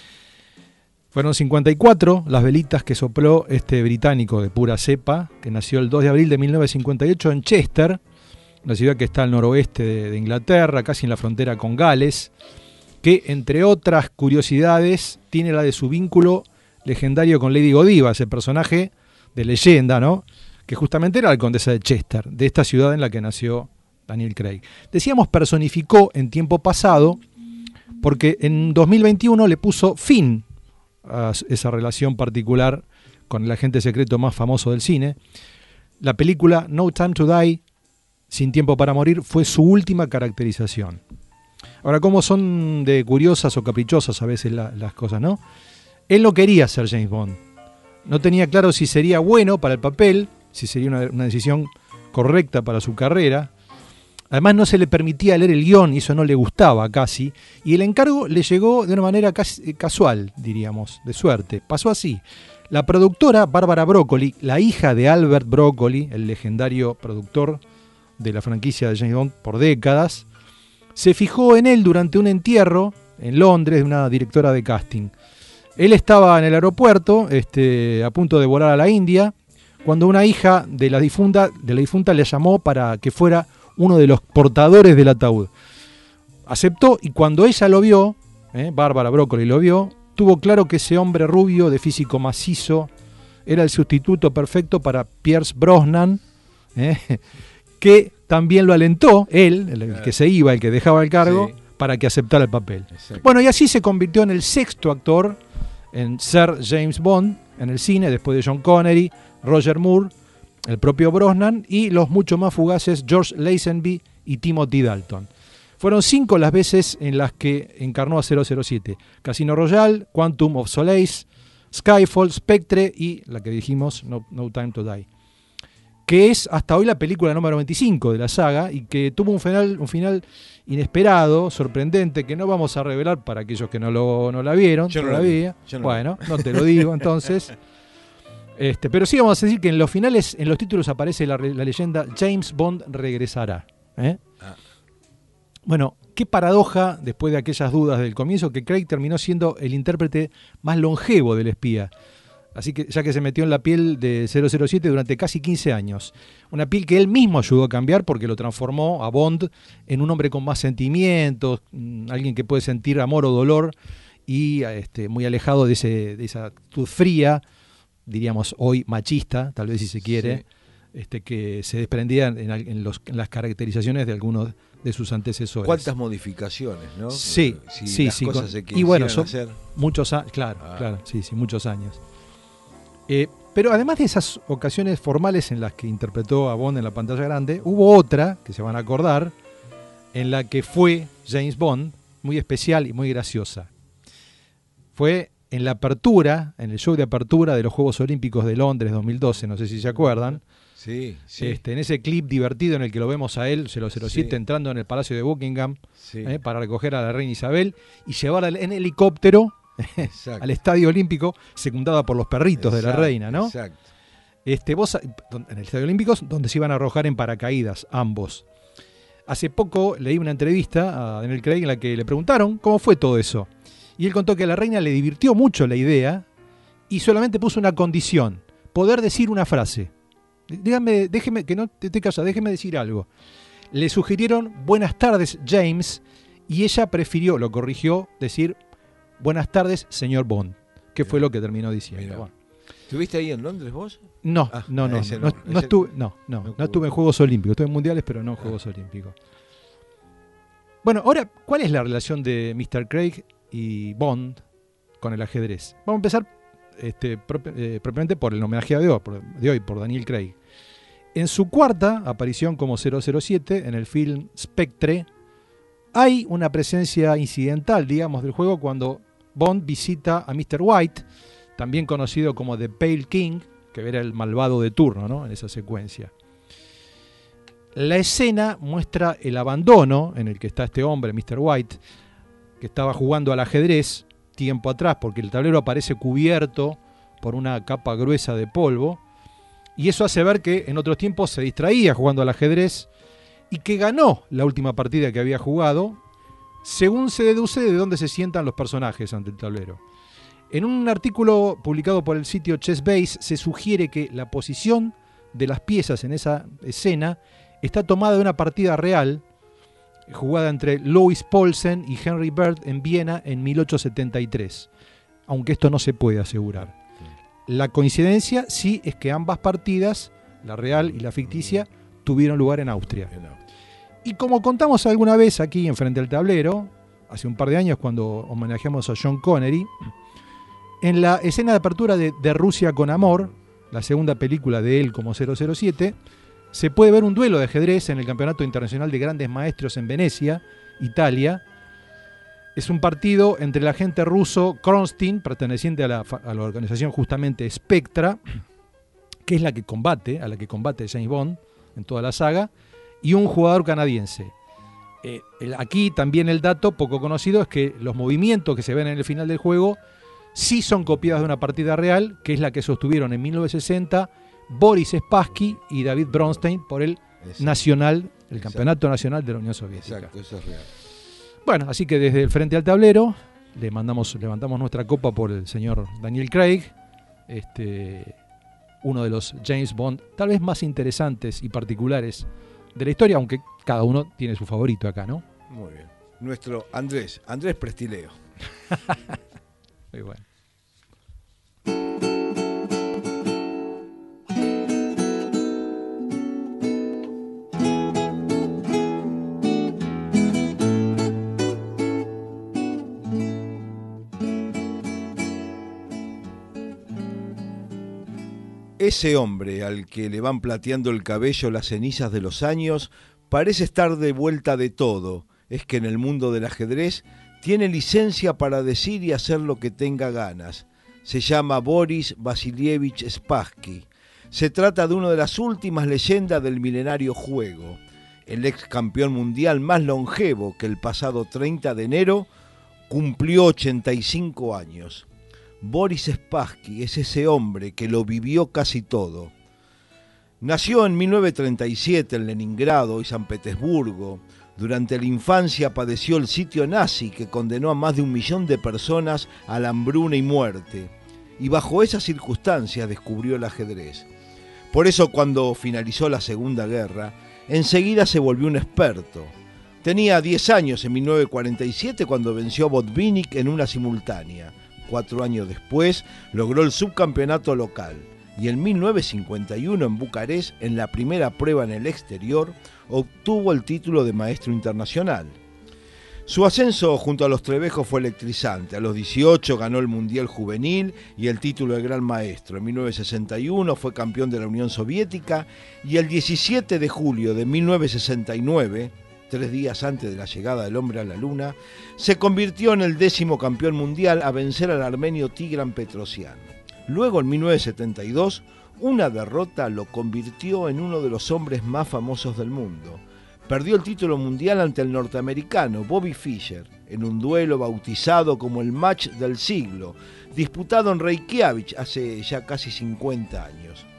Fueron 54 las velitas que sopló este británico de pura cepa, que nació el 2 de abril de 1958 en Chester, una ciudad que está al noroeste de Inglaterra, casi en la frontera con Gales, que entre otras curiosidades tiene la de su vínculo legendario con Lady Godiva, ese personaje de leyenda, ¿no? Que justamente era la condesa de Chester, de esta ciudad en la que nació Daniel Craig. Decíamos personificó en tiempo pasado porque en 2021 le puso fin a esa relación particular con el agente secreto más famoso del cine. La película No Time to Die, Sin Tiempo para Morir, fue su última caracterización. Ahora, ¿cómo son de curiosas o caprichosas a veces las cosas, no? Él no quería ser James Bond. No tenía claro si sería bueno para el papel, si sería una decisión correcta para su carrera. Además no se le permitía leer el guión y eso no le gustaba casi. Y el encargo le llegó de una manera casi casual, diríamos, de suerte. Pasó así. La productora Barbara Broccoli, la hija de Albert Broccoli, el legendario productor de la franquicia de James Bond por décadas, se fijó en él durante un entierro en Londres de una directora de casting. Él estaba en el aeropuerto, a punto de volar a la India, cuando una hija de la difunta le llamó para que fuera uno de los portadores del ataúd. Aceptó y cuando ella lo vio, Bárbara Broccoli lo vio, tuvo claro que ese hombre rubio de físico macizo era el sustituto perfecto para Pierce Brosnan, que también lo alentó, él, el que se iba, el que dejaba el cargo, sí, para que aceptara el papel. Exacto. Bueno, y así se convirtió en el sexto actor en ser James Bond en el cine, después de John Connery, Roger Moore, el propio Brosnan y los mucho más fugaces George Lazenby y Timothy Dalton. Fueron 5 las veces en las que encarnó a 007. Casino Royale, Quantum of Solace, Skyfall, Spectre y la que dijimos, No Time to Die, que es hasta hoy la película número 25 de la saga y que tuvo un final inesperado, sorprendente, que no vamos a revelar para aquellos que no la vieron todavía. Bueno, no te lo digo entonces. Pero sí vamos a decir que en los finales, en los títulos aparece la leyenda James Bond regresará. Bueno, qué paradoja, después de aquellas dudas del comienzo, que Craig terminó siendo el intérprete más longevo del espía. Así que ya que se metió en la piel de 007 durante casi 15 años. Una piel que él mismo ayudó a cambiar porque lo transformó a Bond en un hombre con más sentimientos, alguien que puede sentir amor o dolor y muy alejado de esa actitud fría, diríamos hoy machista, tal vez si se quiere, sí, que se desprendía en las caracterizaciones de algunos de sus antecesores. ¿Cuántas modificaciones, no? Sí, si las cosas se y bueno, son hacer. Muchos años, claro, muchos años. Pero además de esas ocasiones formales en las que interpretó a Bond en la pantalla grande, hubo otra, que se van a acordar, en la que fue James Bond, muy especial y muy graciosa. Fue en la apertura, en el show de apertura de los Juegos Olímpicos de Londres 2012, no sé si se acuerdan. Sí. En ese clip divertido en el que lo vemos a él, 007, sí, entrando en el Palacio de Buckingham, sí, para recoger a la reina Isabel y llevarla en helicóptero al Estadio Olímpico, secundada por los perritos, exacto, de la reina, ¿no? Exacto. en el Estadio Olímpicos, donde se iban a arrojar en paracaídas ambos. Hace poco leí una entrevista a Daniel Craig en la que le preguntaron cómo fue todo eso. Y él contó que a la reina le divirtió mucho la idea y solamente puso una condición: poder decir una frase. Déjeme, que no te esté callado, déjeme decir algo. Le sugirieron buenas tardes, James, y ella prefirió, lo corrigió, decir buenas tardes, señor Bond, que fue lo que terminó diciendo. Bueno. ¿Estuviste ahí en Londres vos? No estuve en Juegos Olímpicos, estuve en Mundiales, pero no en Juegos Olímpicos. Bueno, ahora, ¿cuál es la relación de Mr. Craig y Bond con el ajedrez? Vamos a empezar propiamente por el homenajeado de hoy, por Daniel Craig. En su cuarta aparición como 007 en el film Spectre, hay una presencia incidental, digamos, del juego cuando Bond visita a Mr. White, también conocido como The Pale King, que era el malvado de turno, ¿no?, en esa secuencia. La escena muestra el abandono en el que está este hombre, Mr. White, que estaba jugando al ajedrez tiempo atrás, porque el tablero aparece cubierto por una capa gruesa de polvo, y eso hace ver que en otros tiempos se distraía jugando al ajedrez y que ganó la última partida que había jugado, según se deduce de dónde se sientan los personajes ante el tablero. En un artículo publicado por el sitio ChessBase se sugiere que la posición de las piezas en esa escena está tomada de una partida real jugada entre Louis Paulsen y Henry Bird en Viena en 1873, aunque esto no se puede asegurar. La coincidencia sí es que ambas partidas, la real y la ficticia, tuvieron lugar en Austria. Y como contamos alguna vez aquí en Frente al Tablero, hace un par de años cuando homenajeamos a Sean Connery, en la escena de apertura de Rusia con Amor, la segunda película de él como 007, se puede ver un duelo de ajedrez en el Campeonato Internacional de Grandes Maestros en Venecia, Italia. Es un partido entre el agente ruso Kronstein, perteneciente a la organización justamente Spectra, que es a la que combate James Bond en toda la saga, y un jugador canadiense. Aquí también el dato poco conocido es que los movimientos que se ven en el final del juego sí son copiados de una partida real, que es la que sostuvieron en 1960 Boris Spassky y David Bronstein por el Nacional, el Campeonato Nacional de la Unión Soviética. Exacto, eso es real. Bueno, así que desde el Frente al Tablero levantamos nuestra copa por el señor Daniel Craig, uno de los James Bond tal vez más interesantes y particulares de la historia, aunque cada uno tiene su favorito acá, ¿no? Muy bien. Nuestro Andrés Prestileo. Muy bueno. Ese hombre al que le van plateando el cabello las cenizas de los años parece estar de vuelta de todo. Es que en el mundo del ajedrez tiene licencia para decir y hacer lo que tenga ganas. Se llama Boris Vasilievich Spassky. Se trata de una de las últimas leyendas del milenario juego. El ex campeón mundial más longevo que el pasado 30 de enero cumplió 85 años. Boris Spassky es ese hombre que lo vivió casi todo. Nació en 1937 en Leningrado y San Petersburgo. Durante la infancia padeció el sitio nazi que condenó a más de 1 millón de personas a la hambruna y muerte. Y bajo esas circunstancias descubrió el ajedrez. Por eso cuando finalizó la Segunda Guerra, enseguida se volvió un experto. Tenía 10 años en 1947 cuando venció a Botvinnik en una simultánea. 4 años después logró el subcampeonato local y en 1951 en Bucarest, en la primera prueba en el exterior, obtuvo el título de maestro internacional. Su ascenso junto a los Trebejos fue electrizante. A los 18 ganó el Mundial Juvenil y el título de Gran Maestro. En 1961 fue campeón de la Unión Soviética y el 17 de julio de 1969, 3 días antes de la llegada del hombre a la luna, se convirtió en el 10º campeón mundial a vencer al armenio Tigran Petrosyan. Luego, en 1972, una derrota lo convirtió en uno de los hombres más famosos del mundo. Perdió el título mundial ante el norteamericano Bobby Fischer en un duelo bautizado como el match del siglo, disputado en Reykjavik hace ya casi 50 años.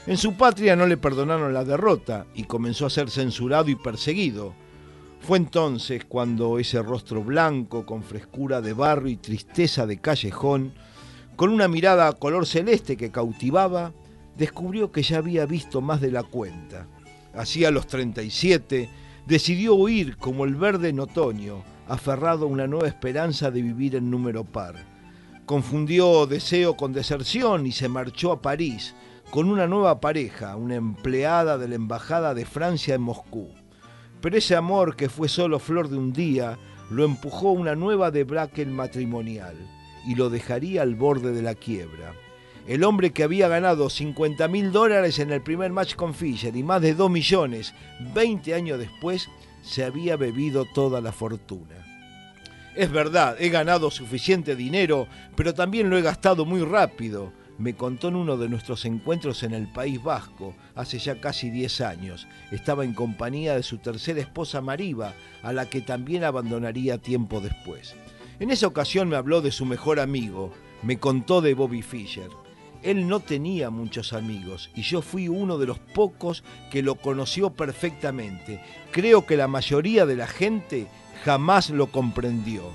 En su patria no le perdonaron la derrota y comenzó a ser censurado y perseguido. Fue entonces cuando ese rostro blanco, con frescura de barro y tristeza de callejón, con una mirada color celeste que cautivaba, descubrió que ya había visto más de la cuenta. Así a los 37, decidió huir como el verde en otoño, aferrado a una nueva esperanza de vivir en número par. Confundió deseo con deserción y se marchó a París, con una nueva pareja, una empleada de la Embajada de Francia en Moscú. Pero ese amor que fue solo flor de un día, lo empujó a una nueva debacle matrimonial y lo dejaría al borde de la quiebra. El hombre que había ganado $50.000 en el primer match con Fischer y más de 2 millones, 20 años después, se había bebido toda la fortuna. Es verdad, he ganado suficiente dinero, pero también lo he gastado muy rápido. Me contó en uno de nuestros encuentros en el País Vasco, hace ya casi 10 años. Estaba en compañía de su tercera esposa Mariva, a la que también abandonaría tiempo después. En esa ocasión me habló de su mejor amigo, me contó de Bobby Fischer. Él no tenía muchos amigos y yo fui uno de los pocos que lo conoció perfectamente. Creo que la mayoría de la gente jamás lo comprendió.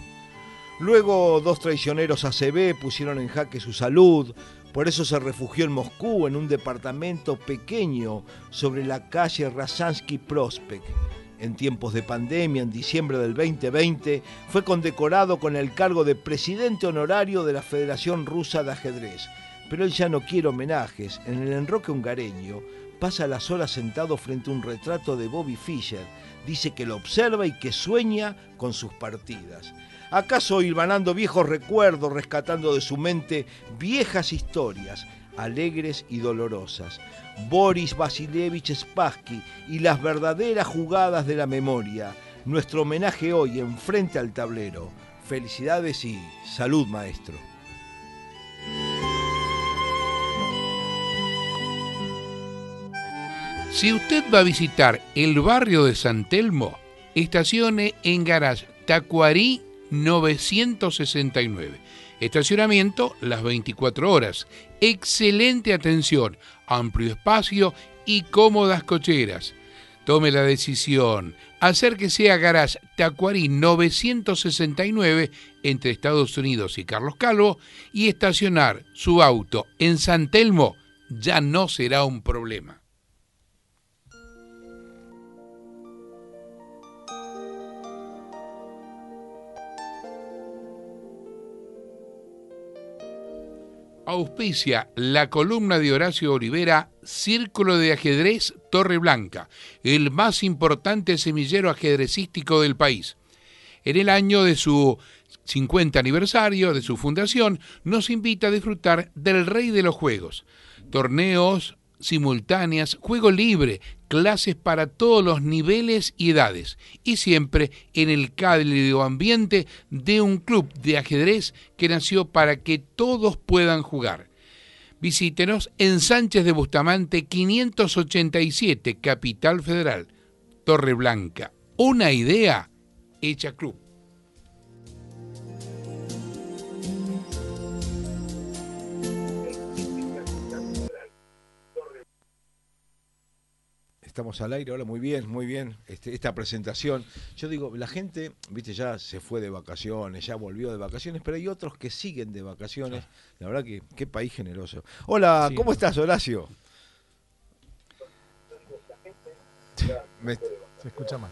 Luego 2 traicioneros ACB pusieron en jaque su salud. Por eso se refugió en Moscú, en un departamento pequeño sobre la calle Rasansky Prospekt. En tiempos de pandemia, en diciembre del 2020, fue condecorado con el cargo de presidente honorario de la Federación Rusa de Ajedrez. Pero él ya no quiere homenajes. En el enroque hongareño pasa las horas sentado frente a un retrato de Bobby Fischer. Dice que lo observa y que sueña con sus partidas. ¿Acaso hilvanando viejos recuerdos, rescatando de su mente viejas historias, alegres y dolorosas? Boris Vasilievich Spassky y las verdaderas jugadas de la memoria. Nuestro homenaje hoy en Frente al Tablero. Felicidades y salud, maestro. Si usted va a visitar el barrio de San Telmo, estacione en Garage Tacuarí 969. Estacionamiento las 24 horas. Excelente atención, amplio espacio y cómodas cocheras. Tome la decisión. Acérquese a Garage Tacuarí 969 entre Estados Unidos y Carlos Calvo y estacionar su auto en San Telmo ya no será un problema. Auspicia la columna de Horacio Olivera, Círculo de Ajedrez Torre Blanca, el más importante semillero ajedrecístico del país. En el año de su 50 aniversario de su fundación, nos invita a disfrutar del rey de los juegos. Torneos simultáneas, juego libre, clases para todos los niveles y edades, y siempre en el cálido ambiente de un club de ajedrez que nació para que todos puedan jugar. Visítenos en Sánchez de Bustamante 587, Capital Federal, Torre Blanca. Una idea hecha club. Estamos al aire ahora, muy bien, esta presentación. Yo digo, la gente, viste, ya se fue de vacaciones, ya volvió de vacaciones, pero hay otros que siguen de vacaciones. La verdad que, qué país generoso. Hola, sí. ¿Cómo estás, Horacio? Se escucha mal.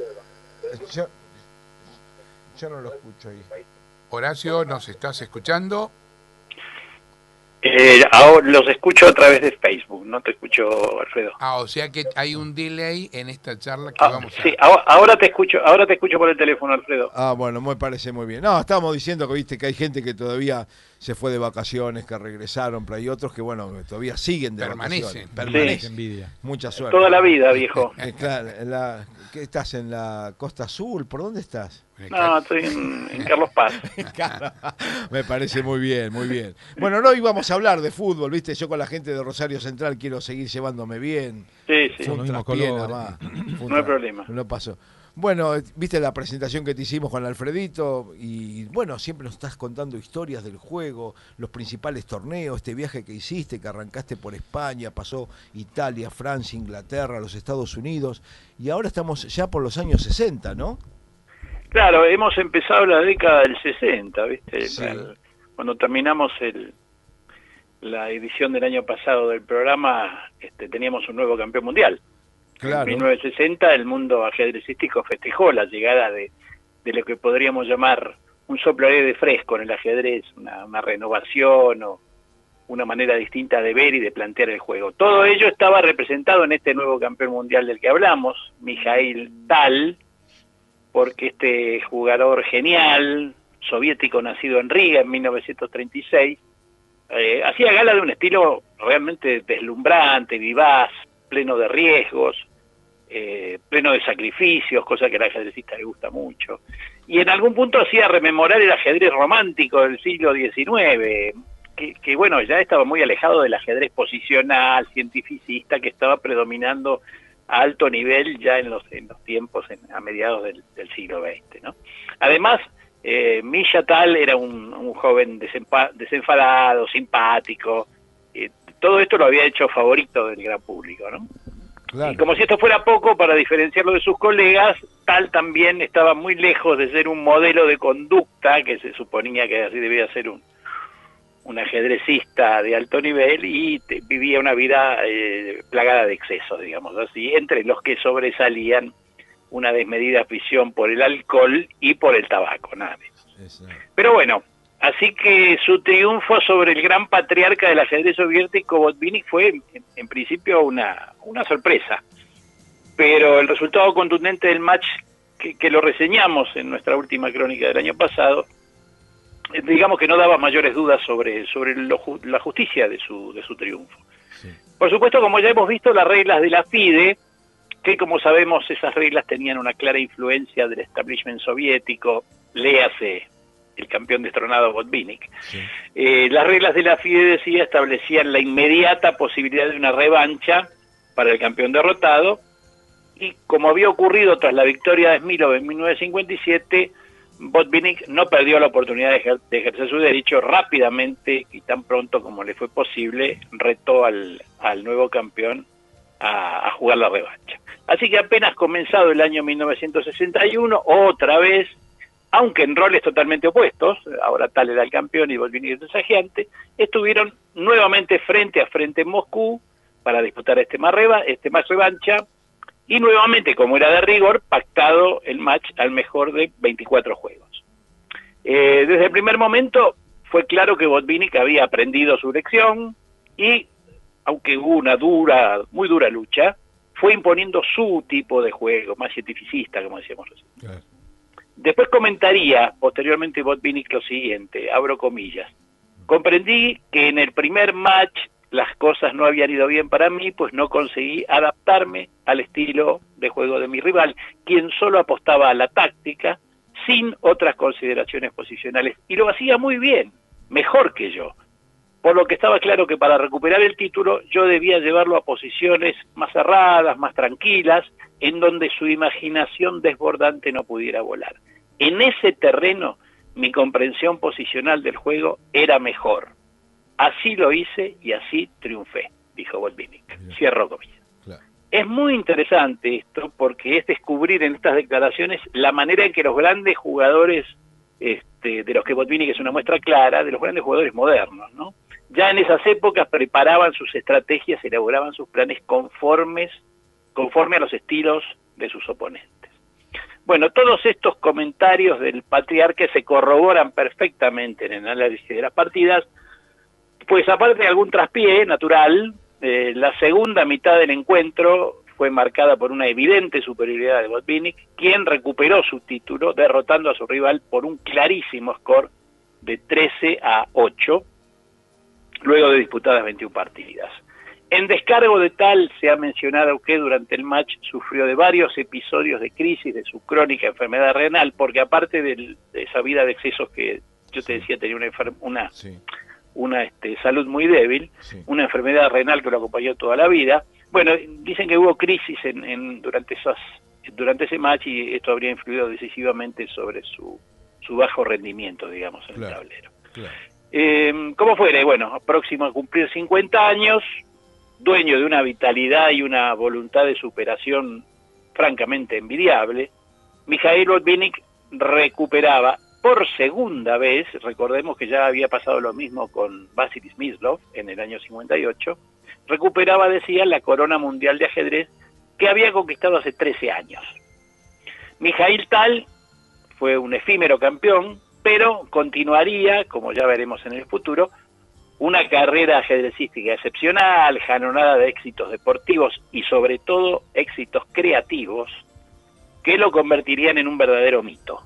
Yo no lo escucho ahí. Horacio, ¿nos estás escuchando? Ahora los escucho a través de Facebook, no te escucho, Alfredo. O sea que hay un delay en esta charla que vamos a... Sí, ahora te escucho por el teléfono, Alfredo. Bueno, me parece muy bien. No, estábamos diciendo que viste que hay gente que todavía se fue de vacaciones, que regresaron, pero hay otros que, bueno, todavía siguen de vacaciones. Permanecen. Sí. Envidia. Mucha suerte. Toda la vida, viejo. Claro, ¿qué estás en la Costa Azul? ¿Por dónde estás? No, estoy en Carlos Paz. Claro, me parece muy bien, muy bien. Bueno, no íbamos a hablar de fútbol, ¿viste? Yo con la gente de Rosario Central quiero seguir llevándome bien. Sí. Fue un traspié nada más. No hay problema. No pasó. Bueno, viste la presentación que te hicimos con Alfredito y bueno, siempre nos estás contando historias del juego, los principales torneos, este viaje que hiciste, que arrancaste por España, pasó Italia, Francia, Inglaterra, los Estados Unidos y ahora estamos ya por los años 60, ¿no? Claro, hemos empezado la década del 60, ¿viste? Sí. Cuando terminamos la edición del año pasado del programa, teníamos un nuevo campeón mundial. Claro. En 1960 el mundo ajedrecístico festejó la llegada de lo que podríamos llamar un soplo de aire fresco en el ajedrez, una renovación o una manera distinta de ver y de plantear el juego. Todo ello estaba representado en este nuevo campeón mundial del que hablamos, Mikhail Tal, porque este jugador genial, soviético nacido en Riga en 1936, hacía gala de un estilo realmente deslumbrante, vivaz, pleno de riesgos, pleno de sacrificios, cosa que al ajedrecista le gusta mucho. Y en algún punto hacía rememorar el ajedrez romántico del siglo XIX, que bueno, ya estaba muy alejado del ajedrez posicional, cientificista, que estaba predominando a alto nivel ya en los tiempos, a mediados del siglo XX, ¿no? Además, Misha Tal era un joven desenfadado, simpático, todo esto lo había hecho favorito del gran público, ¿no? Claro. Y como si esto fuera poco, para diferenciarlo de sus colegas, Tal también estaba muy lejos de ser un modelo de conducta, que se suponía que así debía ser un ajedrecista de alto nivel, y vivía una vida plagada de excesos, digamos así, entre los que sobresalían una desmedida afición por el alcohol y por el tabaco, nada menos. Exacto. Pero bueno, así que su triunfo sobre el gran patriarca del ajedrez soviético, Botvinnik, fue en principio una sorpresa. Pero el resultado contundente del match, que lo reseñamos en nuestra última crónica del año pasado, digamos que no daba mayores dudas sobre la justicia de su triunfo. Sí. Por supuesto, como ya hemos visto, las reglas de la FIDE, que como sabemos esas reglas tenían una clara influencia del establishment soviético, léase el campeón destronado Botvinnik. Sí. Las reglas de la FIDE, establecían la inmediata posibilidad de una revancha para el campeón derrotado, y como había ocurrido tras la victoria de Smilov en 1957, Botvinnik no perdió la oportunidad de ejercer su derecho. Rápidamente y tan pronto como le fue posible, retó al nuevo campeón a jugar la revancha. Así que apenas comenzado el año 1961, otra vez, aunque en roles totalmente opuestos, ahora Tal era el campeón y Botvinnik el desafiante, estuvieron nuevamente frente a frente en Moscú para disputar este match revancha, y nuevamente, como era de rigor, pactado el match al mejor de 24 juegos. Desde el primer momento fue claro que Botvinnik había aprendido su lección y, aunque hubo una muy dura lucha, fue imponiendo su tipo de juego, más cientificista, como decíamos recién. Claro. Después comentaría posteriormente Botvinnik lo siguiente, abro comillas: comprendí que en el primer match las cosas no habían ido bien para mí, pues no conseguí adaptarme al estilo de juego de mi rival, quien solo apostaba a la táctica, sin otras consideraciones posicionales, y lo hacía muy bien, mejor que yo. Por lo que estaba claro que para recuperar el título yo debía llevarlo a posiciones más cerradas, más tranquilas, en donde su imaginación desbordante no pudiera volar. En ese terreno mi comprensión posicional del juego era mejor. Así lo hice y así triunfé, dijo Botvinnik. Cierro comillas. Claro. Es muy interesante esto, porque es descubrir en estas declaraciones la manera en que los grandes jugadores, de los que Botvinnik es una muestra clara, de los grandes jugadores modernos, ¿no? Ya en esas épocas preparaban sus estrategias, elaboraban sus planes conforme a los estilos de sus oponentes. Bueno, todos estos comentarios del patriarca se corroboran perfectamente en el análisis de las partidas, pues aparte de algún traspié natural, la segunda mitad del encuentro fue marcada por una evidente superioridad de Botvinnik, quien recuperó su título derrotando a su rival por un clarísimo score de 13-8, luego de disputadas 21 partidas. En descargo de Tal, se ha mencionado que durante el match sufrió de varios episodios de crisis de su crónica enfermedad renal, porque aparte de esa vida de excesos que yo te decía, tenía una salud muy débil, una enfermedad renal que lo acompañó toda la vida. Bueno, dicen que hubo crisis durante durante ese match, y esto habría influido decisivamente sobre su bajo rendimiento, digamos, en el tablero. Claro. Como fuere, bueno, próximo a cumplir 50 años, dueño de una vitalidad y una voluntad de superación francamente envidiable, Mikhail Botvinnik recuperaba por segunda vez, recordemos que ya había pasado lo mismo con Vasily Smyslov en el año 58, recuperaba, decía, la corona mundial de ajedrez que había conquistado hace 13 años. Mikhail Tal fue un efímero campeón, pero continuaría, como ya veremos en el futuro, una carrera ajedrecística excepcional, jalonada de éxitos deportivos y sobre todo éxitos creativos que lo convertirían en un verdadero mito.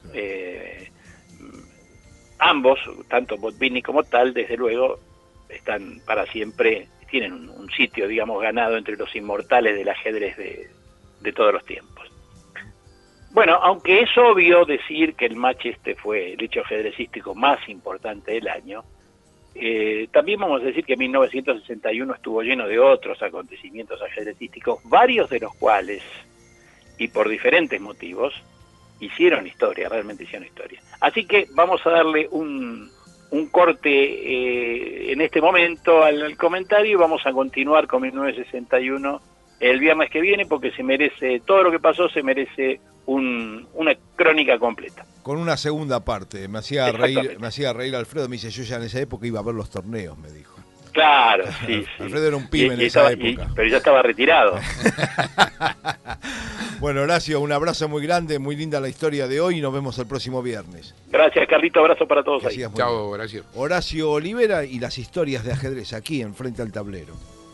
Ambos, tanto Botvinnik como Tal, desde luego, están para siempre, tienen un sitio, digamos, ganado entre los inmortales del ajedrez de todos los tiempos. Bueno, aunque es obvio decir que el match este fue el hecho ajedrecístico más importante del año, también vamos a decir que 1961 estuvo lleno de otros acontecimientos ajedrecísticos, varios de los cuales, y por diferentes motivos, hicieron historia, realmente hicieron historia. Así que vamos a darle un corte en este momento al comentario y vamos a continuar con 1961 el viernes que viene, porque se merece, todo lo que pasó se merece una crónica completa. Con una segunda parte. Me hacía reír Alfredo, me dice, yo ya en esa época iba a ver los torneos, me dijo. Claro, sí. Alfredo era un pibe en esa época. Pero ya estaba retirado. Bueno, Horacio, un abrazo muy grande, muy linda la historia de hoy y nos vemos el próximo viernes. Gracias, Carlito, abrazo para todos ahí. Chao, Horacio. Horacio Olivera y las historias de ajedrez aquí en Frente al Tablero.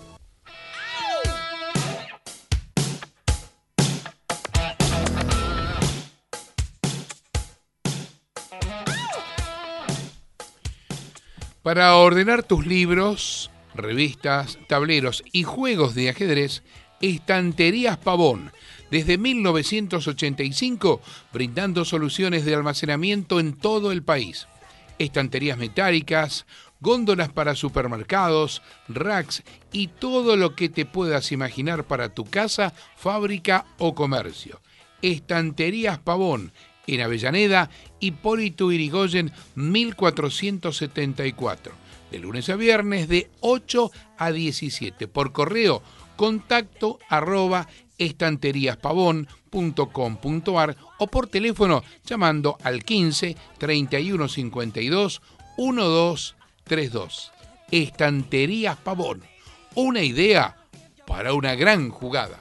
Para ordenar tus libros, revistas, tableros y juegos de ajedrez, Estanterías Pavón, desde 1985, brindando soluciones de almacenamiento en todo el país. Estanterías metálicas, góndolas para supermercados, racks y todo lo que te puedas imaginar para tu casa, fábrica o comercio. Estanterías Pavón, en Avellaneda, Hipólito Yrigoyen 1474. De lunes a viernes de 8 a 17. Por correo, contacto@estanteriaspavón.com.ar o por teléfono llamando al 15 31 52 1232. Estanterías Pavón. Una idea para una gran jugada.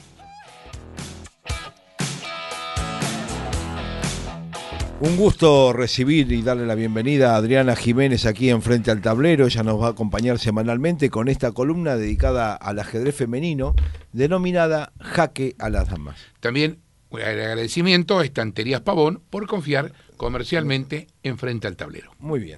Un gusto recibir y darle la bienvenida a Adriana Jiménez aquí en Frente al Tablero. Ella nos va a acompañar semanalmente con esta columna dedicada al ajedrez femenino, denominada Jaque a las Damas. También un agradecimiento a Estanterías Pavón por confiar comercialmente en Frente al Tablero. Muy bien.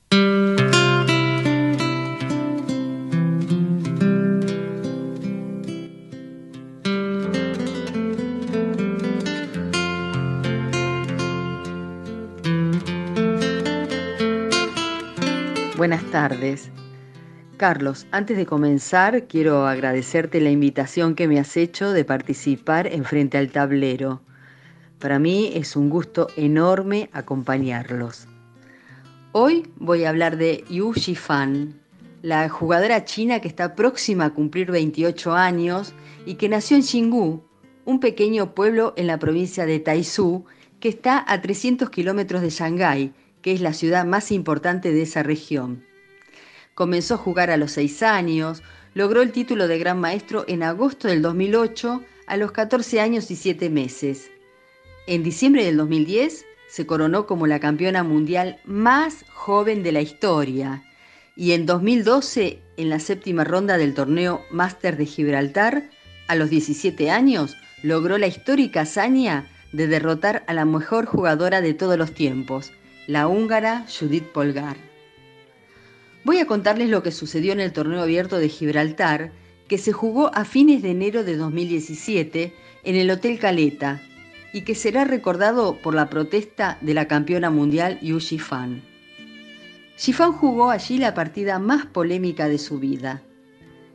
Buenas tardes. Carlos, antes de comenzar, quiero agradecerte la invitación que me has hecho de participar en Frente al Tablero. Para mí es un gusto enorme acompañarlos. Hoy voy a hablar de Yu Shifan, la jugadora china que está próxima a cumplir 28 años y que nació en Xingu, un pequeño pueblo en la provincia de Taizhou que está a 300 kilómetros de Shanghái, que es la ciudad más importante de esa región. Comenzó a jugar a los 6 años, logró el título de Gran Maestro en agosto del 2008 a los 14 años y 7 meses. En diciembre del 2010 se coronó como la campeona mundial más joven de la historia y en 2012, en la 7ª ronda del torneo Máster de Gibraltar, a los 17 años, logró la histórica hazaña de derrotar a la mejor jugadora de todos los tiempos, la húngara Judith Polgar. Voy a contarles lo que sucedió en el torneo abierto de Gibraltar, que se jugó a fines de enero de 2017 en el Hotel Caleta y que será recordado por la protesta de la campeona mundial Yu Shifan. Shifan jugó allí la partida más polémica de su vida.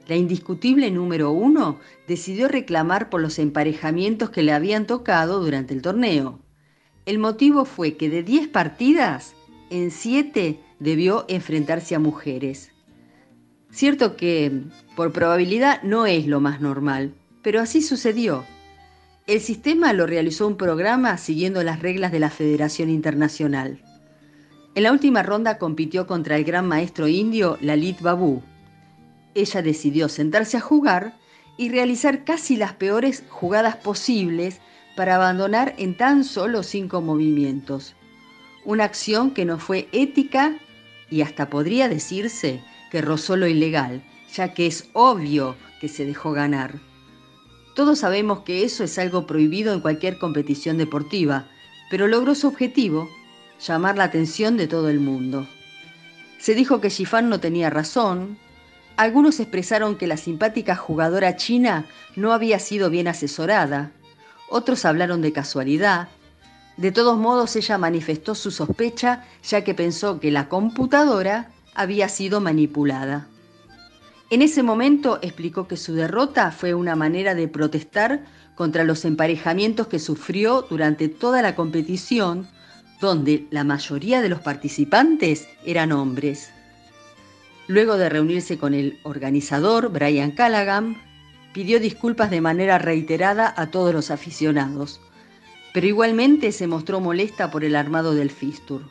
la indiscutible número 1 decidió reclamar por los emparejamientos que le habían tocado durante el torneo. El motivo fue que de 10 partidas, en 7 debió enfrentarse a mujeres. Cierto que, por probabilidad, no es lo más normal, pero así sucedió. El sistema lo realizó un programa siguiendo las reglas de la Federación Internacional. En la última ronda compitió contra el gran maestro indio Lalit Babu. Ella decidió sentarse a jugar y realizar casi las peores jugadas posibles para abandonar en tan solo 5 movimientos. Una acción que no fue ética y hasta podría decirse que rozó lo ilegal, ya que es obvio que se dejó ganar. Todos sabemos que eso es algo prohibido en cualquier competición deportiva, pero logró su objetivo, llamar la atención de todo el mundo. Se dijo que Xifan no tenía razón. Algunos expresaron que la simpática jugadora china no había sido bien asesorada. Otros hablaron de casualidad. De todos modos, ella manifestó su sospecha, ya que pensó que la computadora había sido manipulada. En ese momento explicó que su derrota fue una manera de protestar contra los emparejamientos que sufrió durante toda la competición, donde la mayoría de los participantes eran hombres. Luego de reunirse con el organizador, Brian Callaghan, pidió disculpas de manera reiterada a todos los aficionados, pero igualmente se mostró molesta por el armado del Fistur.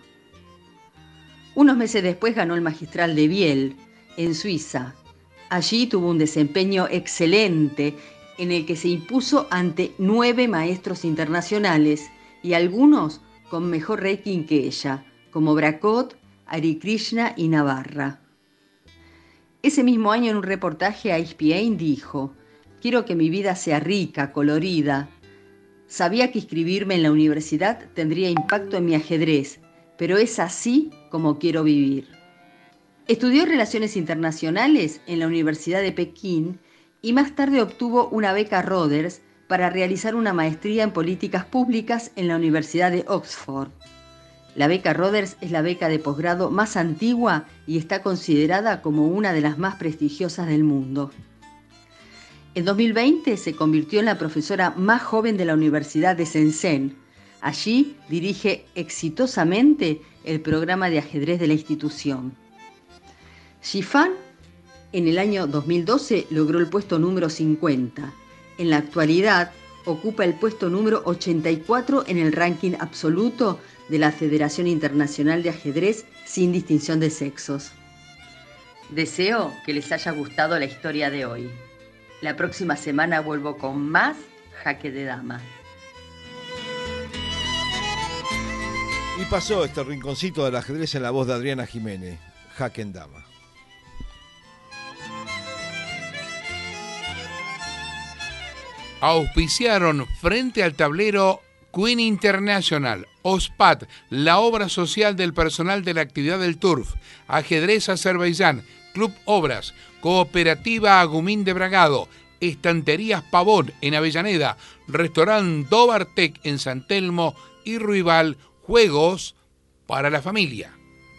Unos meses después ganó el Magistral de Biel, en Suiza. Allí tuvo un desempeño excelente, en el que se impuso ante 9 maestros internacionales y algunos con mejor ranking que ella, como Bracot, Hari Krishna y Navarra. Ese mismo año, en un reportaje a ESPN, dijo: «Quiero que mi vida sea rica, colorida. Sabía que inscribirme en la universidad tendría impacto en mi ajedrez, pero es así como quiero vivir». Estudió Relaciones Internacionales en la Universidad de Pekín y más tarde obtuvo una beca Rhodes para realizar una maestría en Políticas Públicas en la Universidad de Oxford. La beca Rhodes es la beca de posgrado más antigua y está considerada como una de las más prestigiosas del mundo. En 2020 se convirtió en la profesora más joven de la Universidad de Shenzhen. Allí dirige exitosamente el programa de ajedrez de la institución. Xifan en el año 2012 logró el puesto número 50. En la actualidad ocupa el puesto número 84 en el ranking absoluto de la Federación Internacional de Ajedrez sin distinción de sexos. Deseo que les haya gustado la historia de hoy. La próxima semana vuelvo con más Jaque de Dama. Y pasó este rinconcito del ajedrez en la voz de Adriana Jiménez, Jaque en Dama. Auspiciaron Frente al Tablero Queen International, OSPAT, la obra social del personal de la actividad del Turf, Ajedrez Azerbaiyán, Club Obras, Cooperativa Agumín de Bragado, Estanterías Pavón en Avellaneda, Restaurant Dobartec en San Telmo y Ruibal, juegos para la familia.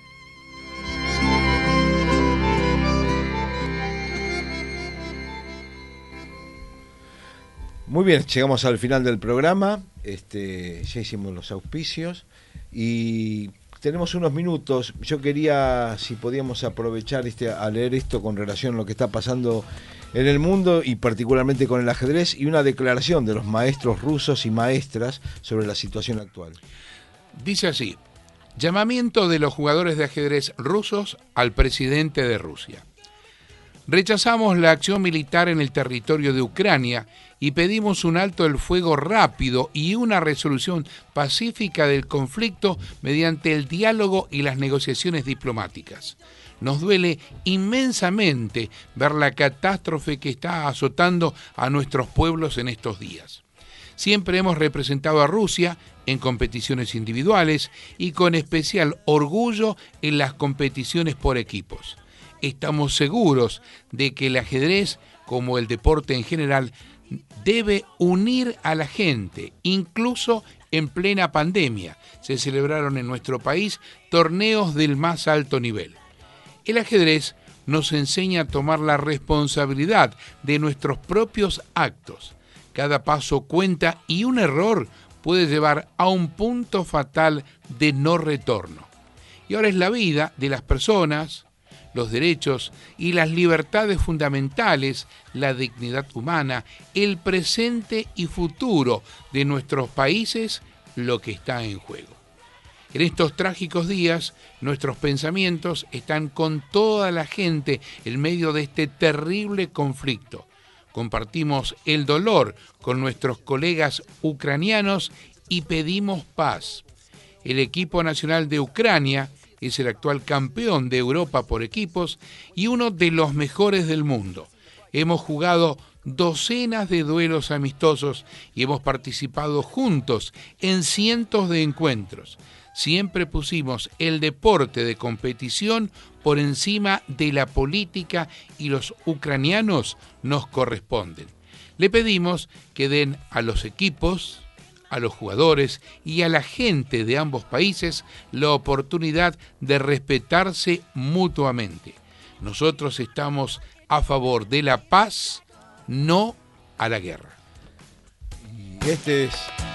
Muy bien, llegamos al final del programa. Ya hicimos los auspicios y tenemos unos minutos. Yo quería, si podíamos aprovechar a leer esto con relación a lo que está pasando en el mundo y particularmente con el ajedrez, y una declaración de los maestros rusos y maestras sobre la situación actual. Dice así: llamamiento de los jugadores de ajedrez rusos al presidente de Rusia. Rechazamos la acción militar en el territorio de Ucrania y pedimos un alto el fuego rápido y una resolución pacífica del conflicto mediante el diálogo y las negociaciones diplomáticas. Nos duele inmensamente ver la catástrofe que está azotando a nuestros pueblos en estos días. Siempre hemos representado a Rusia en competiciones individuales y con especial orgullo en las competiciones por equipos. Estamos seguros de que el ajedrez, como el deporte en general, debe unir a la gente, incluso en plena pandemia. Se celebraron en nuestro país torneos del más alto nivel. El ajedrez nos enseña a tomar la responsabilidad de nuestros propios actos. Cada paso cuenta y un error puede llevar a un punto fatal de no retorno. Y ahora es la vida de las personas, los derechos y las libertades fundamentales, la dignidad humana, el presente y futuro de nuestros países lo que está en juego. En estos trágicos días, nuestros pensamientos están con toda la gente en medio de este terrible conflicto. Compartimos el dolor con nuestros colegas ucranianos y pedimos paz. El equipo nacional de Ucrania es el actual campeón de Europa por equipos y uno de los mejores del mundo. Hemos jugado docenas de duelos amistosos y hemos participado juntos en cientos de encuentros. Siempre pusimos el deporte de competición por encima de la política y los ucranianos nos corresponden. Le pedimos que den a los equipos, a los jugadores y a la gente de ambos países la oportunidad de respetarse mutuamente. Nosotros estamos a favor de la paz, no a la guerra. Y este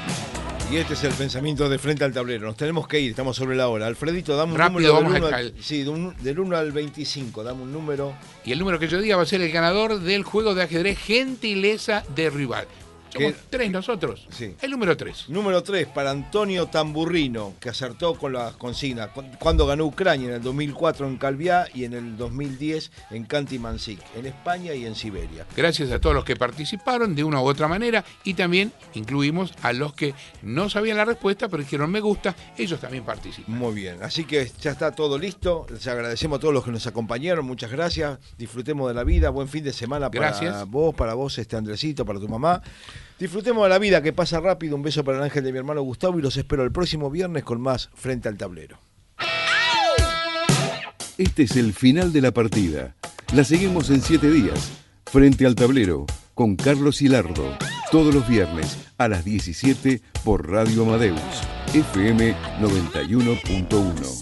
es el pensamiento de Frente al Tablero. Nos tenemos que ir, estamos sobre la hora. Alfredito, dame un rápido, número del 1 al 25, dame un número. Y el número que yo diga va a ser el ganador del juego de ajedrez Gentileza de Rival. Somos 3 nosotros. Sí. El número 3. Número 3 para Antonio Tamburrino, que acertó con la consigna. Cuando ganó Ucrania en el 2004 en Calviá y en el 2010 en Khanty-Mansiysk, en España y en Siberia. Gracias a todos los que participaron de una u otra manera y también incluimos a los que no sabían la respuesta pero dijeron me gusta, ellos también participan. Muy bien, así que ya está todo listo. Les agradecemos a todos los que nos acompañaron, muchas gracias. Disfrutemos de la vida, buen fin de semana para vos, Andresito, para tu mamá. Disfrutemos de la vida que pasa rápido. Un beso para el ángel de mi hermano Gustavo y los espero el próximo viernes con más Frente al Tablero. Este es el final de la partida. La seguimos en 7 días. Frente al Tablero con Carlos Hilardo. Todos los viernes a las 17 por Radio Amadeus. FM 91.1.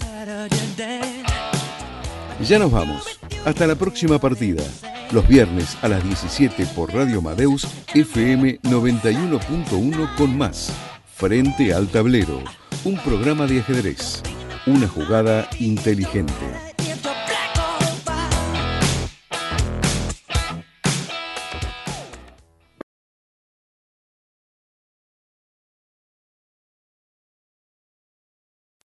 Ya nos vamos. Hasta la próxima partida. Los viernes a las 17 por Radio Amadeus, FM 91.1 con más. Frente al Tablero, un programa de ajedrez, una jugada inteligente.